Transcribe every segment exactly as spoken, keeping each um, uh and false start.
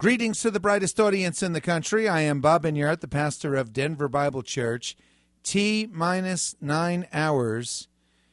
Greetings to the brightest audience in the country. I am Bob Enyart, the pastor of Denver Bible Church. T minus nine hours,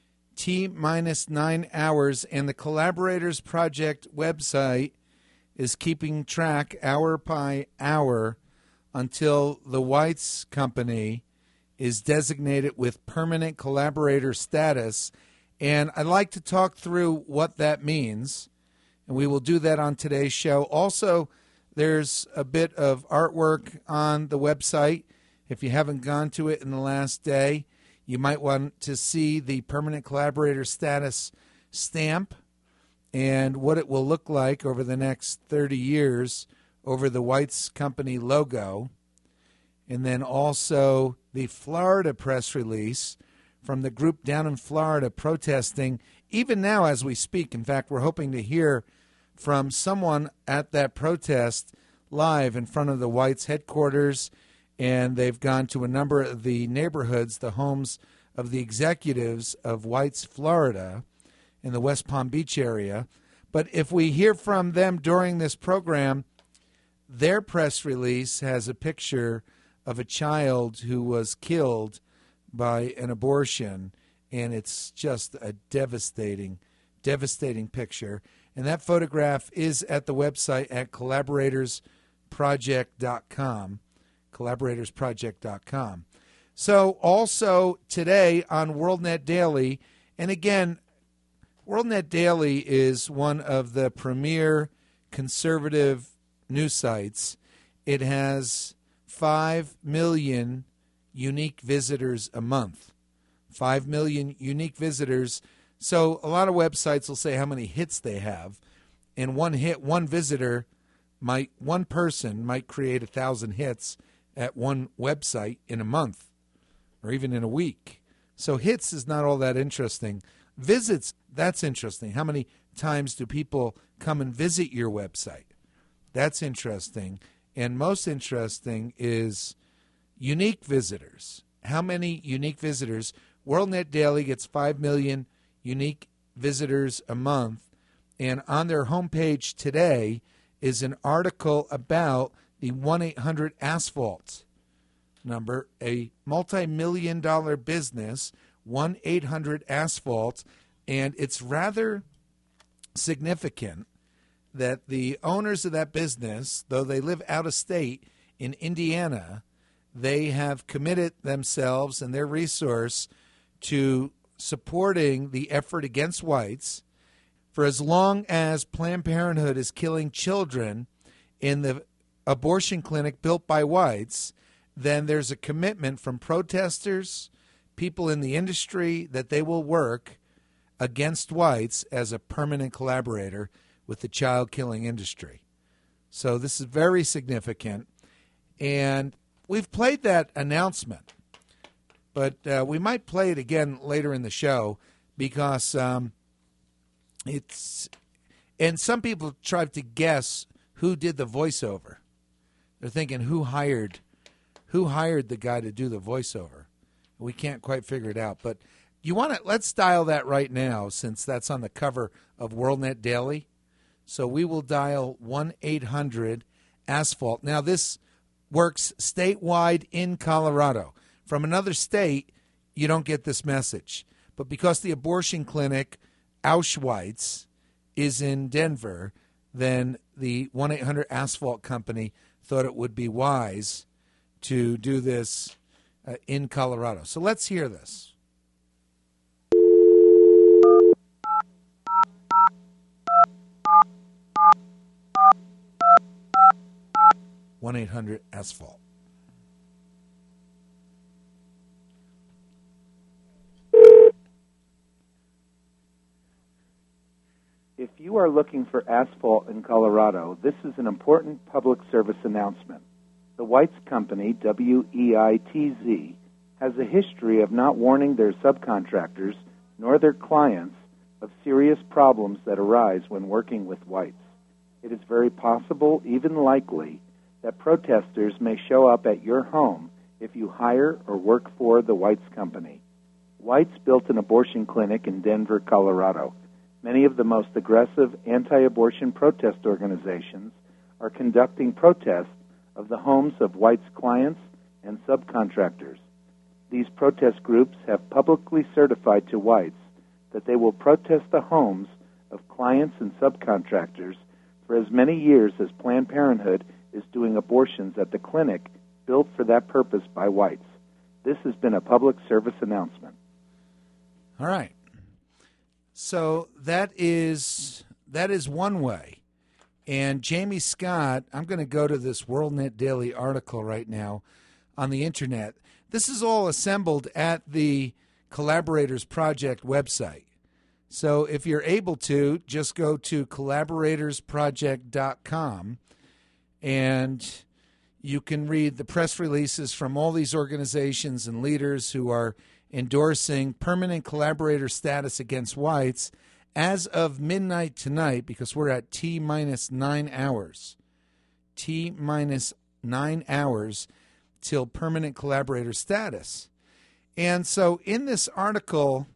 T minus nine hours, and the Collaborators Project website is keeping track hour by hour until the Weitz Company is designated with permanent collaborator status. And I'd like to talk through what that means, and we will do that on today's show. Also, there's a bit of artwork on the website. If you haven't gone to it in the last day, you might want to see the permanent collaborator status stamp and what it will look like over the next thirty years over the Weitz Company logo. And then also the Florida press release from the group down in Florida protesting, even now as we speak. In fact, we're hoping to hear from someone at that protest live in front of the Weitz headquarters, and they've gone to a number of the neighborhoods, the homes of the executives of Weitz, Florida, in the West Palm Beach area. But if we hear from them during this program, their press release has a picture of a child who was killed by an abortion, and it's just a devastating, devastating picture. And that photograph is at the website at collaborators project dot com, collaborators project dot com. So also today on WorldNet Daily, and again, WorldNet Daily is one of the premier conservative news sites. It has five million unique visitors a month. five million unique visitors. So a lot of websites will say how many hits they have, and one hit, one visitor might, one person might create a thousand hits at one website in a month, or even in a week. So hits is not all that interesting. Visits, that's interesting. How many times do people come and visit your website? That's interesting. And most interesting is unique visitors. How many unique visitors? WorldNet Daily gets five million unique visitors a month, and on their homepage today is an article about the one eight hundred asphalt number, a multi-million dollar business, one eight hundred asphalt, and it's rather significant that the owners of that business, though they live out of state in Indiana, they have committed themselves and their resource to supporting the effort against whites. For as long as Planned Parenthood is killing children in the abortion clinic built by whites, then there's a commitment from protesters, people in the industry, that they will work against whites as a permanent collaborator with the child-killing industry. So this is very significant. And we've played that announcement, but uh, we might play it again later in the show because um, it's, and some people tried to guess who did the voiceover. They're thinking who hired, who hired the guy to do the voiceover. We can't quite figure it out, but you want to, let's dial that right now since that's on the cover of WorldNet Daily. So we will dial one eight hundred asphalt. Now this works statewide in Colorado. From another state, you don't get this message. But because the abortion clinic, Auschwitz, is in Denver, then the one eight hundred asphalt company thought it would be wise to do this uh, in Colorado. So let's hear this. one eight hundred asphalt. If you are looking for asphalt in Colorado, this is an important public service announcement. The Weitz Company, W E I T Z, has a history of not warning their subcontractors nor their clients of serious problems that arise when working with whites. It is very possible, even likely, that protesters may show up at your home if you hire or work for the Weitz Company. Weitz built an abortion clinic in Denver, Colorado. Many of the most aggressive anti-abortion protest organizations are conducting protests of the homes of whites' clients and subcontractors. These protest groups have publicly certified to whites that they will protest the homes of clients and subcontractors for as many years as Planned Parenthood is doing abortions at the clinic built for that purpose by whites. This has been a public service announcement. All right. So that is that is one way. And Jamie Scott, I'm going to go to this WorldNet Daily article right now on the internet. This is all assembled at the Collaborators Project website. So if you're able to, just go to collaborators project dot com and you can read the press releases from all these organizations and leaders who are endorsing permanent collaborator status against whites as of midnight tonight, because we're at T minus nine hours. T minus nine hours till permanent collaborator status. And so in this article,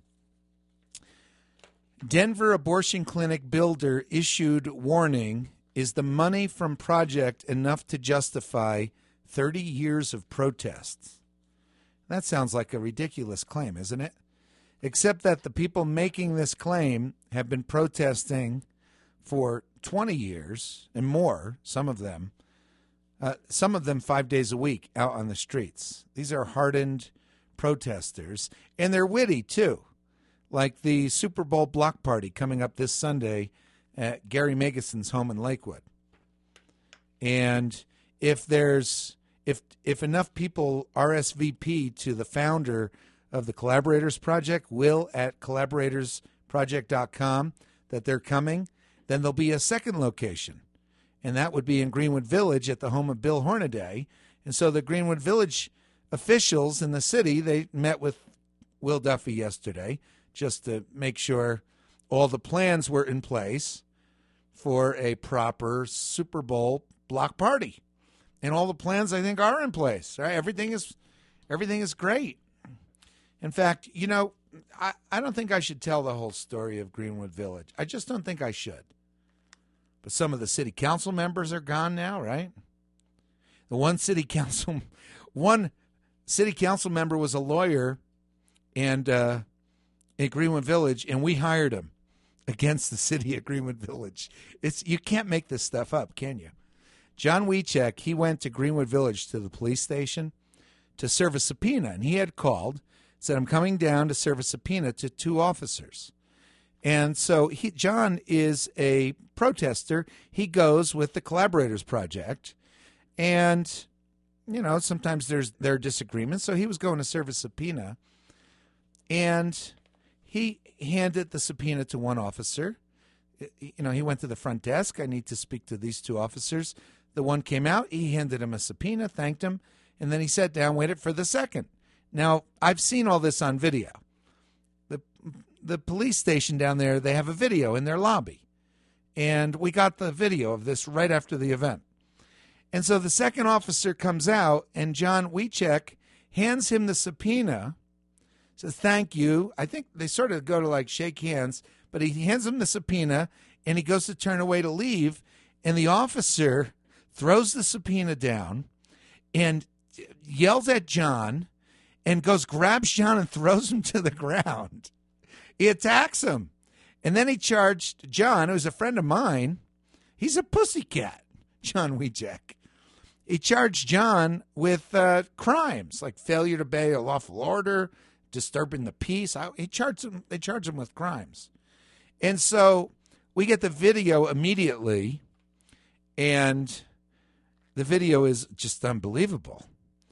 Denver abortion clinic builder issued warning, is the money from project enough to justify thirty years of protests? That sounds like a ridiculous claim, isn't it? Except that the people making this claim have been protesting for twenty years and more, some of them, uh, some of them five days a week out on the streets. These are hardened protesters, and they're witty, too, like the Super Bowl block party coming up this Sunday at Gary Megason's home in Lakewood. And if there's if if enough people R S V P to the founder of the Collaborators Project, Will at collaborators project dot com, that they're coming, then there'll be a second location. And that would be in Greenwood Village at the home of Bill Hornaday. And so the Greenwood Village officials in the city, they met with Will Duffy yesterday just to make sure all the plans were in place for a proper Super Bowl block party. And all the plans, I think, are in place. Right? Everything is everything is great. In fact, you know, I, I don't think I should tell the whole story of Greenwood Village. I just don't think I should. But some of the city council members are gone now, right? The one city council, one city council member was a lawyer and uh, at Greenwood Village, and we hired him against the city of Greenwood Village. It's you can't make this stuff up, can you? John Wiecek, he went to Greenwood Village to the police station to serve a subpoena, and he had called, said, I'm coming down to serve a subpoena to two officers. And so he, John is a protester. He goes with the Collaborators Project, and, you know, sometimes there's there are disagreements, so he was going to serve a subpoena, and he handed the subpoena to one officer. You know, he went to the front desk. I need to speak to these two officers. The one came out. He handed him a subpoena, thanked him, and then he sat down, waited for the second. Now, I've seen all this on video. The the police station down there, they have a video in their lobby. And we got the video of this right after the event. And so the second officer comes out, and John Wiecek hands him the subpoena, says, thank you. I think they sort of go to, like, shake hands, but he hands him the subpoena, and he goes to turn away to leave, and the officer throws the subpoena down and yells at John and goes, grabs John and throws him to the ground. He attacks him. And then he charged John, who's a friend of mine. He's a pussycat, John Wiecek. He charged John with uh, crimes like failure to obey a lawful order, disturbing the peace. I, he charged him. They charged him with crimes. And so we get the video immediately, and the video is just unbelievable.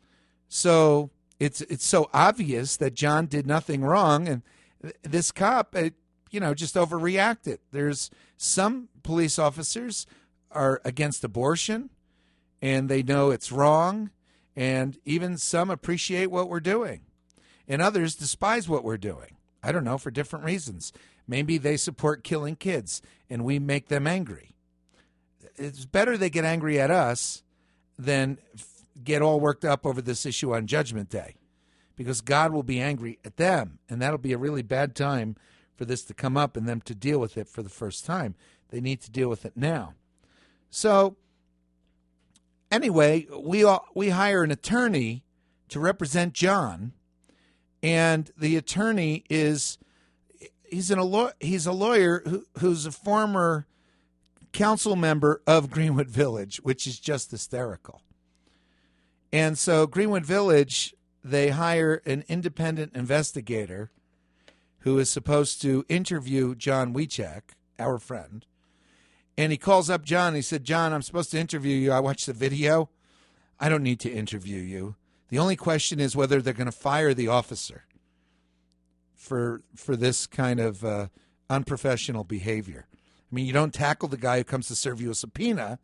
So it's it's so obvious that John did nothing wrong, and this cop, it, you know, just overreacted. There's some police officers are against abortion, and they know it's wrong, and even some appreciate what we're doing, and others despise what we're doing. I don't know, for different reasons. Maybe they support killing kids, and we make them angry. It's better they get angry at us than get all worked up over this issue on Judgment Day, because God will be angry at them, and that'll be a really bad time for this to come up and them to deal with it for the first time. They need to deal with it now. So anyway, we all, we hire an attorney to represent John, and the attorney is he's an a law, he's a lawyer who, who's a former council member of Greenwood Village, which is just hysterical. And so Greenwood Village, they hire an independent investigator who is supposed to interview John Wiechek, our friend. And he calls up John. He said, John, I'm supposed to interview you. I watched the video. I don't need to interview you. The only question is whether they're going to fire the officer for for this kind of uh, unprofessional behavior. I mean, you don't tackle the guy who comes to serve you a subpoena.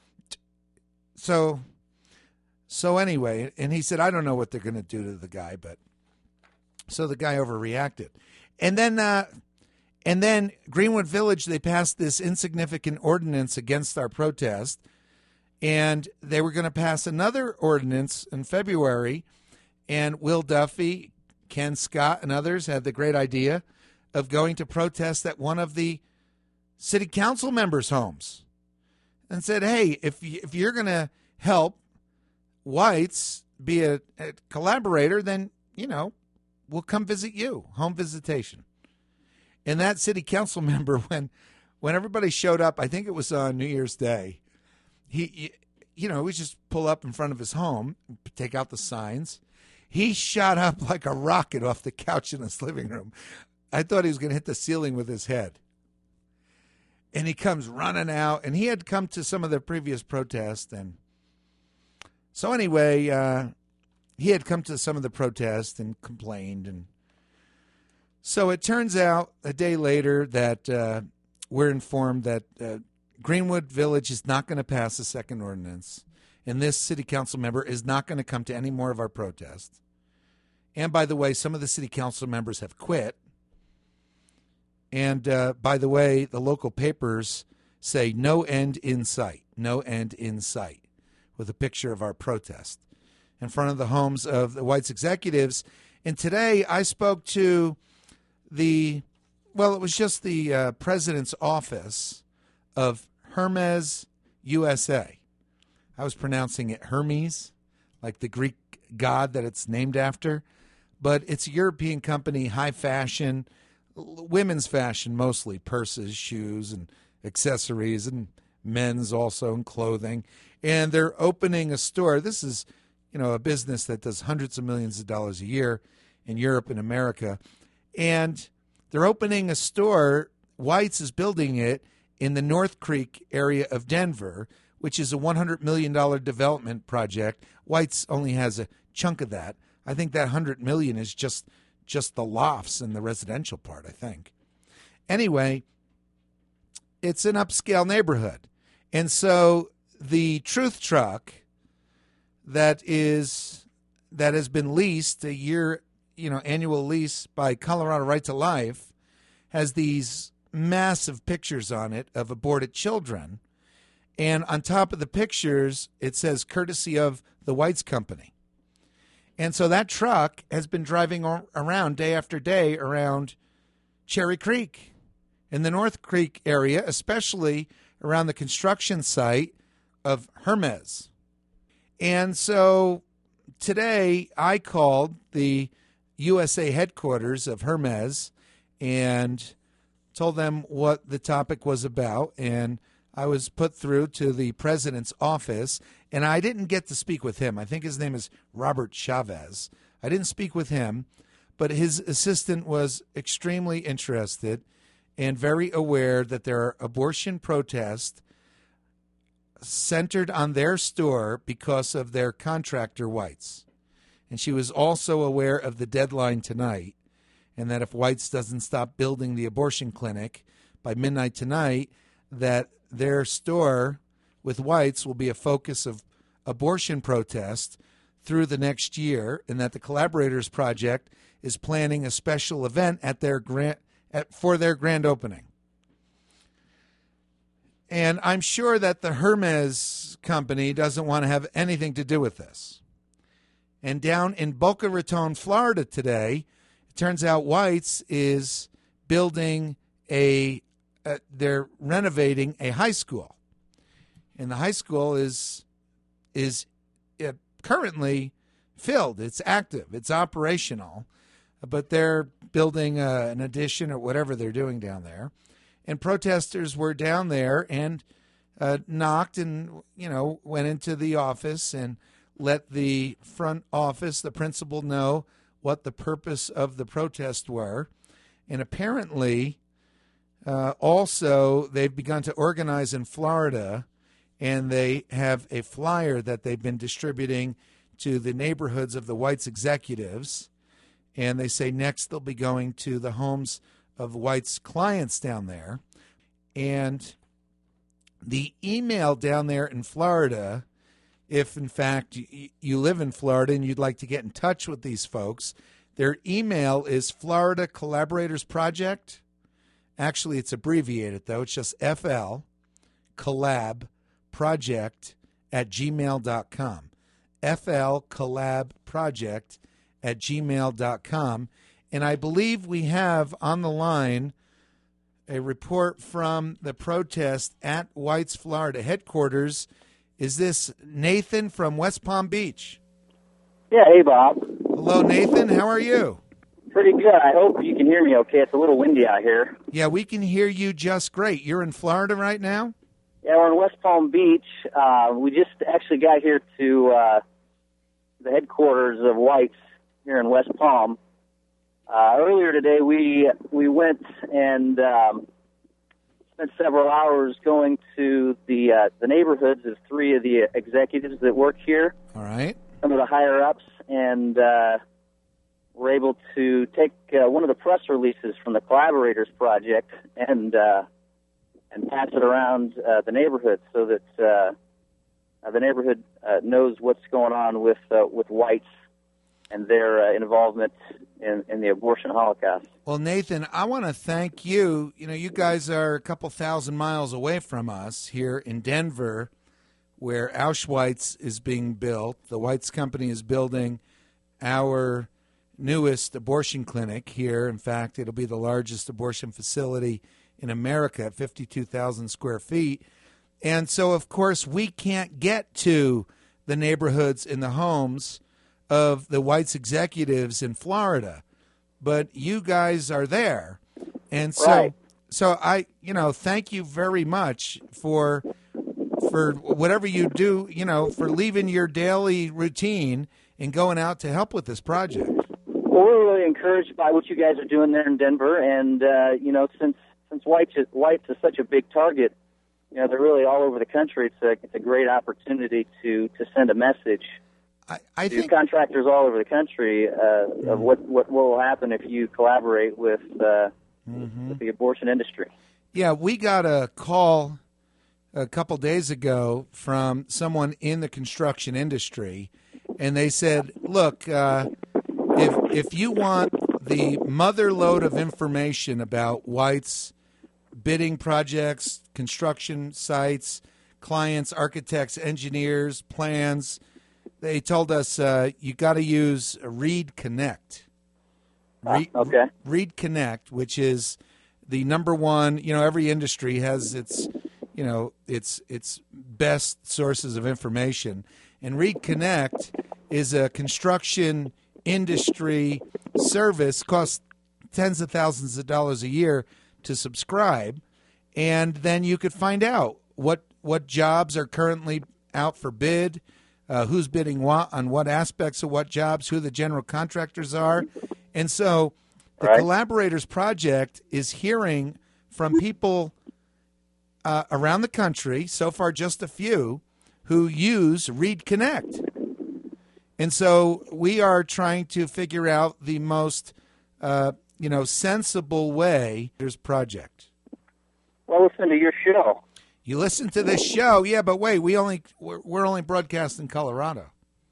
So, so anyway, and he said, I don't know what they're going to do to the guy, but so the guy overreacted. And then, uh, and then Greenwood Village, they passed this insignificant ordinance against our protest, and they were going to pass another ordinance in February, and Will Duffy, Ken Scott, and others had the great idea of going to protest at one of the city council members' homes and said, hey, if, you, if you're going to help whites be a, a collaborator, then, you know, we'll come visit you, home visitation. And that city council member, when when everybody showed up, I think it was on New Year's Day, he, you know, we just pull up in front of his home, take out the signs. He shot up like a rocket off the couch in his living room. I thought he was going to hit the ceiling with his head. And he comes running out, and he had come to some of the previous protests. And so anyway, uh, he had come to some of the protests and complained. And so it turns out a day later that uh, we're informed that uh, Greenwood Village is not going to pass a second ordinance, and this city council member is not going to come to any more of our protests. And by the way, some of the city council members have quit. And uh, by the way, the local papers say no end in sight, no end in sight, with a picture of our protest in front of the homes of the whites executives. And today I spoke to the, well, it was just the uh, president's office of Hermes U S A. I was pronouncing it Hermes, like the Greek god that it's named after. But it's a European company, high fashion, women's fashion mostly, purses, shoes, and accessories, and men's also, and clothing. And they're opening a store. This is, you know, a business that does hundreds of millions of dollars a year in Europe and America. And they're opening a store. White's is building it in the North Creek area of Denver, which is a one hundred million dollars development project. White's only has a chunk of that. I think that one hundred million dollars is just just the lofts and the residential part, I think. Anyway, it's an upscale neighborhood. And so the Truth Truck that is that has been leased, a year, you know, annual lease by Colorado Right to Life, has these massive pictures on it of aborted children. And on top of the pictures, it says courtesy of the Whites Company. And so that truck has been driving around day after day around Cherry Creek in the North Creek area, especially around the construction site of Hermes. And so today I called the U S A headquarters of Hermes and told them what the topic was about. And I was put through to the president's office, and I didn't get to speak with him. I think his name is Robert Chavez. I didn't speak with him, but his assistant was extremely interested and very aware that there are abortion protests centered on their store because of their contractor whites. And she was also aware of the deadline tonight, and that if Whites doesn't stop building the abortion clinic by midnight tonight, that their store with Whites will be a focus of abortion protest through the next year, and that the Collaborators Project is planning a special event at their grand, at, for their grand opening. And I'm sure that the Hermes company doesn't want to have anything to do with this. And down in Boca Raton, Florida today, it turns out Whites is building a Uh, they're renovating a high school, and the high school is is uh, currently filled. It's active. It's operational. But they're building uh, an addition or whatever they're doing down there. And protesters were down there and uh, knocked and, you know, went into the office and let the front office, the principal, know what the purpose of the protest were. And apparently, uh, also, they've begun to organize in Florida, and they have a flyer that they've been distributing to the neighborhoods of the White's executives. And they say next they'll be going to the homes of White's clients down there. And the email down there in Florida, if in fact you live in Florida and you'd like to get in touch with these folks, their email is Florida Collaborators Project. Actually, it's abbreviated, though. It's just F L Collab Project at gmail dot com. F L Collab Project at gmail dot com. And I believe we have on the line a report from the protest at White's Florida headquarters. Is this Nathan from West Palm Beach? Yeah, hey, Bob. Hello, Nathan. How are you? Pretty good. I hope you can hear me okay. It's a little windy out here. Yeah, we can hear you just great. You're in Florida right now? Yeah, we're in West Palm Beach. Uh, we just actually got here to uh, the headquarters of White's here in West Palm. Uh, earlier today, we we went and um, spent several hours going to the uh, the neighborhoods of three of the executives that work here. All right. Some of the higher ups, and uh, we're able to take uh, one of the press releases from the Collaborators Project and uh, and pass it around uh, the neighborhood so that uh, the neighborhood uh, knows what's going on with uh, with White's and their uh, involvement in, in the abortion holocaust. Well, Nathan, I want to thank you. You know, you guys are a couple thousand miles away from us here in Denver, where Auschwitz is being built. The White's company is building our newest abortion clinic here. In fact, it'll be the largest abortion facility in America at fifty-two thousand square feet. And so, of course, we can't get to the neighborhoods and the homes of the White's executives in Florida, but you guys are there. And so, right. so I, you know, thank you very much for for whatever you do, you know, for leaving your daily routine and going out to help with this project. Well, we're really encouraged by what you guys are doing there in Denver, and uh, you know, since since White's is, White's is such a big target, you know, they're really all over the country. It's a it's a great opportunity to to send a message I, I to think contractors all over the country uh, of what, what will happen if you collaborate with, uh, mm-hmm. with the abortion industry. Yeah, we got a call a couple days ago from someone in the construction industry, and they said, look, uh, if if you want the mother lode of information about White's bidding projects, construction sites, clients, architects, engineers, plans, they told us uh, you got to use Reed Connect. Re- ah, okay. Reed Connect, which is the number one. You know, every industry has its, you know, its its best sources of information, and Reed Connect is a construction industry service. Costs tens of thousands of dollars a year to subscribe, and then you could find out what what jobs are currently out for bid. Uh, who's bidding what on what aspects of what jobs, who the general contractors are. And so the right. Collaborators Project is hearing from people uh, around the country, so far just a few, who use Reed Connect. And so we are trying to figure out the most, uh, you know, sensible way to this project. Well, listen to your show. You listen to this show, yeah, but wait, we only we're, we're only broadcast in Colorado.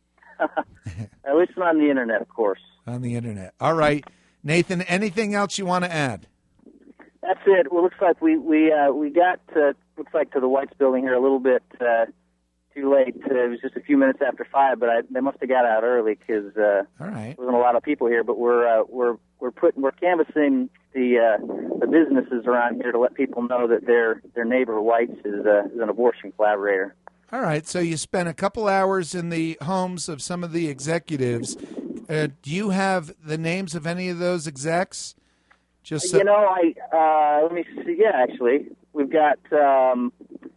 I listen on the internet, of course. On the internet. All right, Nathan. Anything else you want to add? That's it. Well, looks like we we uh, we got to, looks like to the White's building here a little bit uh, too late. Uh, it was just a few minutes after five, but I, they must have got out early because uh, all right, there wasn't a lot of people here. But we're uh, we're we're putting we're canvassing the uh, the businesses around here to let people know that their their neighbor White's is, uh, is an abortion collaborator. All right, so you spent a couple hours in the homes of some of the executives. Uh, do you have the names of any of those execs? Just so- you know, I uh, let me see. Yeah, actually, we've got. Um,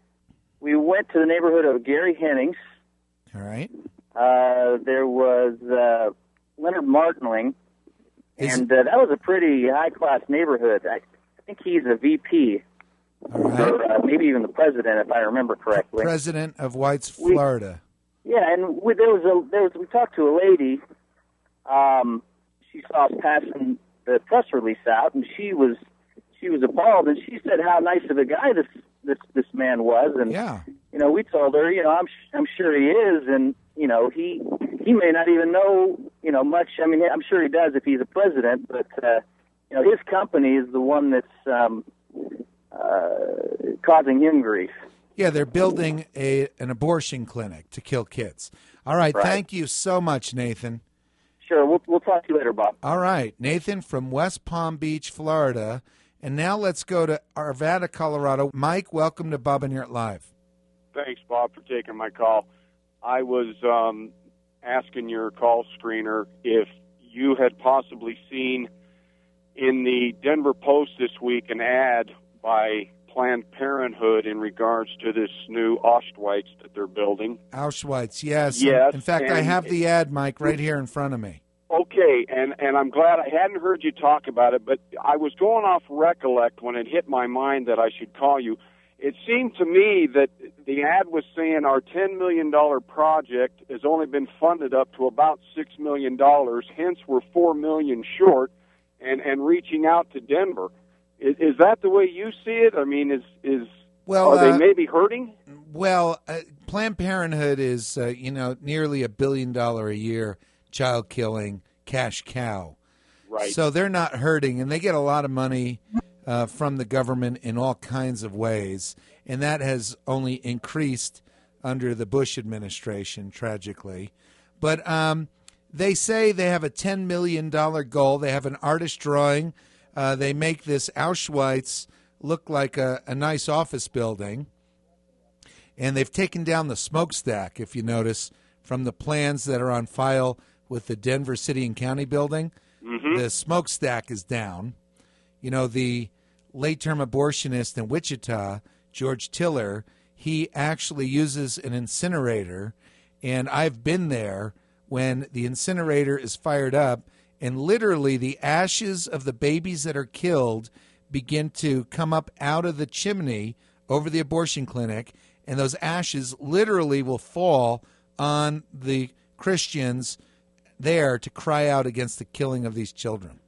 we went to the neighborhood of Gary Hennings. All right. Uh, there was uh, Leonard Martinling, Is- and uh, that was a pretty high-class neighborhood. I, I think he's a V P, All right. or uh, maybe even the president, if I remember correctly. President of White's, We- Florida. Yeah, and we, there was a there was we talked to a lady. Um, she saw us passing the press release out, and she was she was appalled, and she said how nice of a guy this this this man was, and Yeah. you know, we told her, you know, I'm I'm sure he is, and you know, he he may not even know, you know, much. I mean, I'm sure he does if he's a president, but uh, you know, his company is the one that's um, uh, causing him grief. Yeah, they're building a an abortion clinic to kill kids. All right, Right. thank you so much, Nathan. Sure, we'll we'll talk to you later, Bob. All right, Nathan from West Palm Beach, Florida. And now let's go to Arvada, Colorado. Mike, welcome to Bob and Yurt Live. Thanks, Bob, for taking my call. I was um, asking your call screener if you had possibly seen in the Denver Post this week an ad by Planned Parenthood in regards to this new Auschwitz that they're building. Auschwitz, yes. Yes, In fact, I and- have the ad, Mike, right here in front of me. Okay, and, and I'm glad I hadn't heard you talk about it, but I was going off Recollect when it hit my mind that I should call you. It seemed to me that the ad was saying our ten million dollars project has only been funded up to about six million dollars, hence we're four million dollars short and, and reaching out to Denver. Is, is that the way you see it? I mean, is, is Well, are uh, they maybe hurting? Well, uh, Planned Parenthood is, uh, you know, nearly a billion dollar a year child killing cash cow. Right. So they're not hurting, and they get a lot of money uh, from the government in all kinds of ways, and that has only increased under the Bush administration, tragically. But um, they say they have a ten million dollars goal. They have an artist drawing. Uh, they make this Auschwitz look like a, a nice office building. And they've taken down the smokestack, if you notice, from the plans that are on file with the Denver City and County building. Mm-hmm. The smokestack is down. You know, the late-term abortionist in Wichita, George Tiller, he actually uses an incinerator, and I've been there when the incinerator is fired up, and literally the ashes of the babies that are killed begin to come up out of the chimney over the abortion clinic, and those ashes literally will fall on the Christians there to cry out against the killing of these children.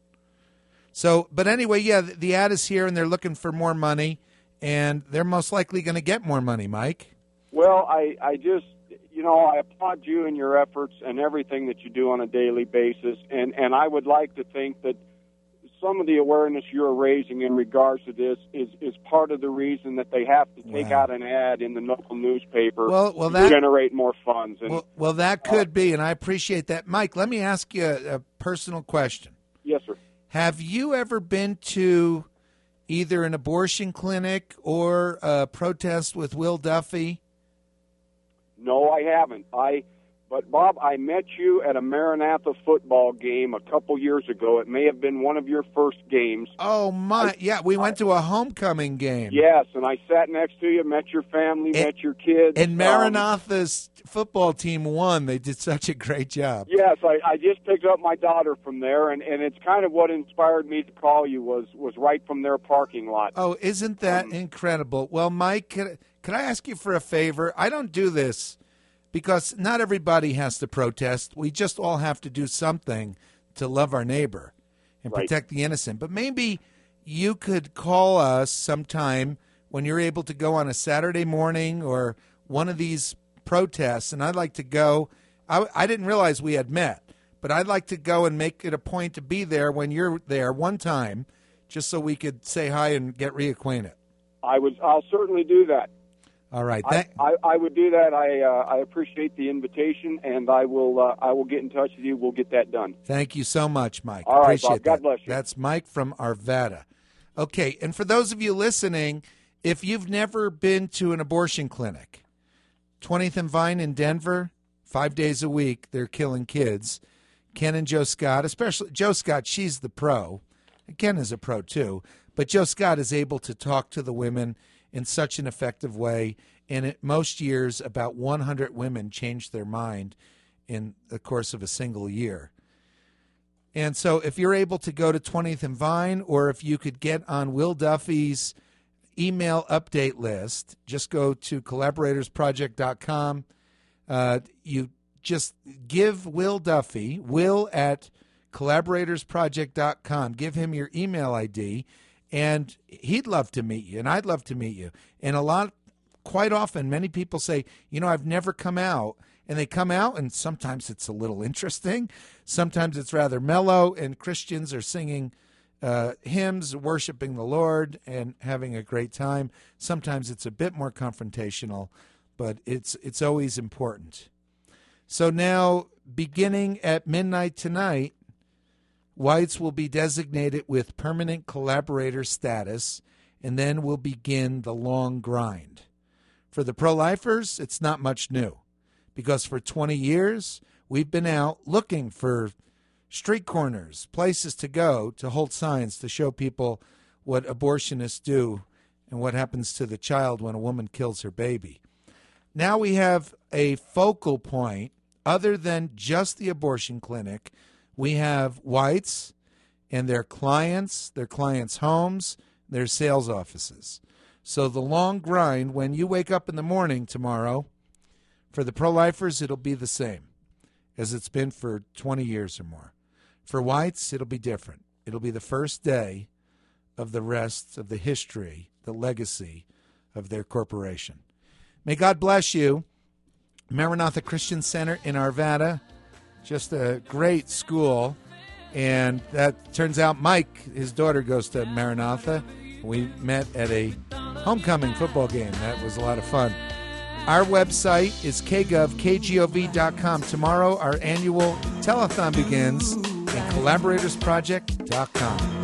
So, but anyway, yeah, the, the ad is here, and they're looking for more money, and they're most likely going to get more money, Mike. Well, I, I just, you know, I applaud you and your efforts and everything that you do on a daily basis, and, and I would like to think that some of the awareness you're raising in regards to this is, is part of the reason that they have to take Wow. out an ad in the local newspaper Well- well, to that- generate more funds. And Well, well, that could be, and I appreciate that. Mike, let me ask you a, a personal question. yes, sir. Have you ever been to either an abortion clinic or a protest with Will Duffy? No, I haven't. I, but Bob, I met you at a Maranatha football game a couple years ago. It may have been one of your first games. Oh, my. I- yeah, we went to a homecoming game. Yes, and I sat next to you, met your family, And- met your kids. And Um, Maranatha's football team won. They did such a great job. Yes, I, I just picked up my daughter from there, and, and it's kind of what inspired me to call you was was right from their parking lot. Oh, isn't that Um, incredible? Well, Mike, could, could I ask you for a favor? I don't do this because not everybody has to protest. We just all have to do something to love our neighbor and Right. protect the innocent. But maybe you could call us sometime when you're able to go on a Saturday morning or one of these protests, and I'd like to go. I, I didn't realize we had met, but I'd like to go and make it a point to be there when you're there one time, just so we could say hi and get reacquainted. I was, I'll certainly do that. All right. I, Thank- I, I would do that. I uh, I appreciate the invitation, and I will uh, I will get in touch with you. We'll get that done. Thank you so much, Mike. All right, Appreciate Bob. God that. bless you. That's Mike from Arvada. Okay, and for those of you listening, if you've never been to an abortion clinic, twentieth and Vine in Denver, five days a week, they're killing kids. Ken and Joe Scott, especially Joe Scott, she's the pro. Ken is a pro too. But Joe Scott is able to talk to the women in such an effective way. And at most years, about one hundred women change their mind in the course of a single year. And so if you're able to go to twentieth and Vine, or if you could get on Will Duffy's email update list, just go to collaborators project dot com. Uh, you just give Will Duffy, will at collaborators project dot com. Give him your email I D, and he'd love to meet you, and I'd love to meet you. And a lot, quite often, many people say, you know, I've never come out. And they come out, and sometimes it's a little interesting. Sometimes it's rather mellow, and Christians are singing uh, hymns, worshiping the Lord, and having a great time. Sometimes it's a bit more confrontational, but it's it's always important. So now, beginning at midnight tonight, whites will be designated with permanent collaborator status, and then we'll begin the long grind. For the pro-lifers, it's not much new, because for twenty years, we've been out looking for street corners, places to go, to hold signs to show people what abortionists do and what happens to the child when a woman kills her baby. Now we have a focal point. Other than just the abortion clinic, we have whites and their clients, their clients' homes, their sales offices. So the long grind, when you wake up in the morning tomorrow, for the pro-lifers, it'll be the same as it's been for twenty years or more. For whites, it'll be different. It'll be the first day of the rest of the history, the legacy of their corporation. May God bless you. Maranatha Christian Center in Arvada, just a great school. And that turns out Mike, his daughter, goes to Maranatha. We met at a homecoming football game. That was a lot of fun. Our website is k gov k gov dot com. Tomorrow, our annual telethon begins at collaborators project dot com.